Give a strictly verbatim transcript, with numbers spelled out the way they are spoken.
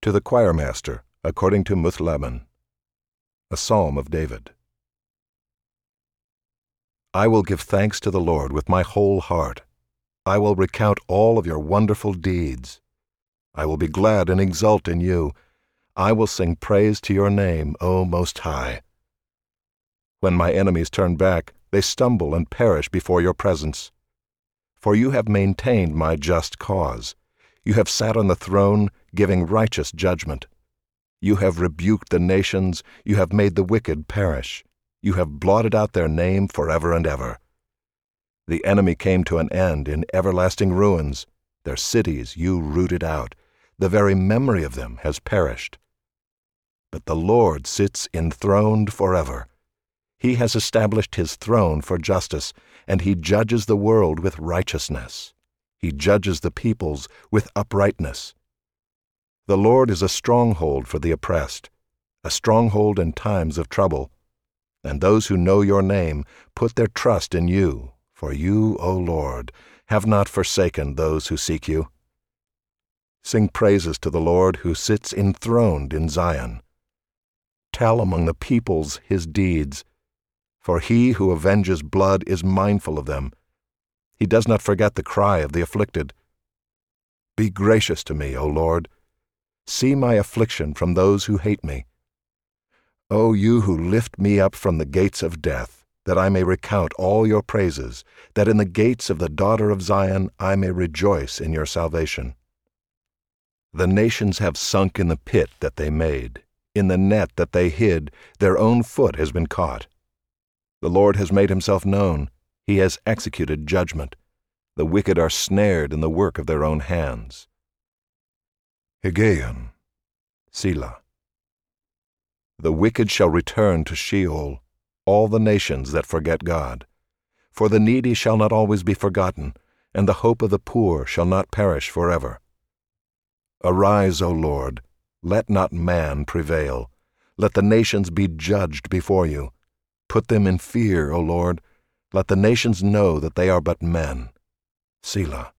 To the choirmaster, according to Muth-labben. A psalm of David. I will give thanks to the Lord with my whole heart. I will recount all of your wonderful deeds. I will be glad and exult in you. I will sing praise to your name, O Most High. When my enemies turn back, they stumble and perish before your presence. For you have maintained my just cause. You have sat on the throne, giving righteous judgment. You have rebuked the nations, you have made the wicked perish. You have blotted out their name forever and ever. The enemy came to an end in everlasting ruins. Their cities you rooted out. The very memory of them has perished. But the Lord sits enthroned forever. He has established his throne for justice, and he judges the world with righteousness. He judges the peoples with uprightness. The Lord is a stronghold for the oppressed, a stronghold in times of trouble. And those who know your name put their trust in you, for you, O Lord, have not forsaken those who seek you. Sing praises to the Lord who sits enthroned in Zion. Tell among the peoples his deeds, for he who avenges blood is mindful of them. He does not forget the cry of the afflicted. Be gracious to me, O Lord. See my affliction from those who hate me. O you who lift me up from the gates of death, that I may recount all your praises, that in the gates of the daughter of Zion I may rejoice in your salvation. The nations have sunk in the pit that they made. In the net that they hid, their own foot has been caught. The Lord has made himself known. He has executed judgment. The wicked are snared in the work of their own hands. Higgaion, Selah. The wicked shall return to Sheol, all the nations that forget God. For the needy shall not always be forgotten, and the hope of the poor shall not perish forever. Arise, O Lord, let not man prevail. Let the nations be judged before you. Put them in fear, O Lord. Let the nations know that they are but men. Selah.